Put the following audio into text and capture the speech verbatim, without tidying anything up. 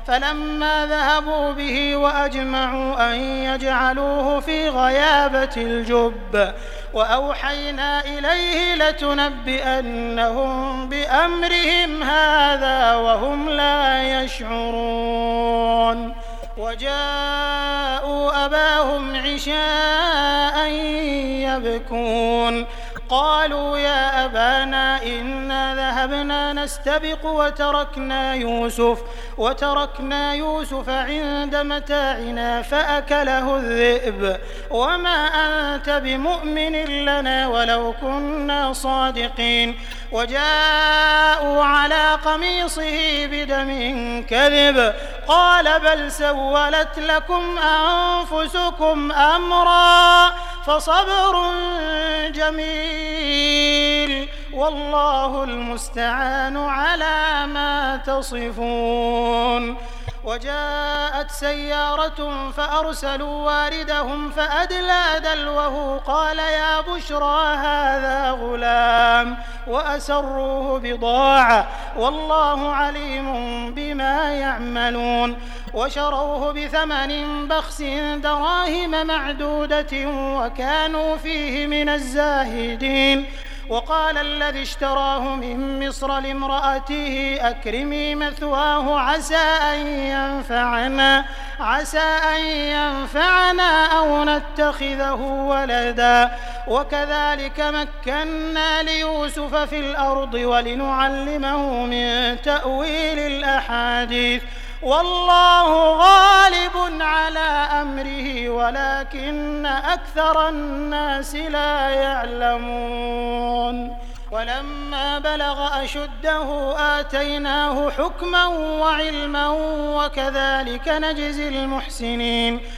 فلما ذهبوا به وأجمعوا أن يجعلوه في غيابة الجب وأوحينا إليه لتنبئنهم بأمرهم هذا وهم لا يشعرون وجاءوا أباهم عشاء يبكون قالوا يا أبانا إنا ذهبنا نستبق وتركنا يوسف وتركنا يوسف عند متاعنا فأكله الذئب وما أنت بمؤمن لنا ولو كنا صادقين وجاءوا على قميصه بدم كذب قال بل سولت لكم أنفسكم أمرا فصبر جميل والله المستعان على ما تصفون وجاءت سيارة فأرسلوا واردهم فأدلى دلوه قال يا بشرى هذا غلام وأسروه بضاعة والله عليم بما يعملون وشروه بثمن بخس دراهم معدودة وكانوا فيه من الزاهدين وقال الذي اشتراه من مصر لامرأته أكرمي مثواه عسى أن ينفعنا عسى أن ينفعنا أو نتخذه ولدا وكذلك مكنا ليوسف في الأرض ولنعلمه من تأويل الأحاديث والله غالب على أمره ولكن أكثر الناس لا يعلمون ولما بلغ أشده آتيناه حكما وعلما وكذلك نجزي المحسنين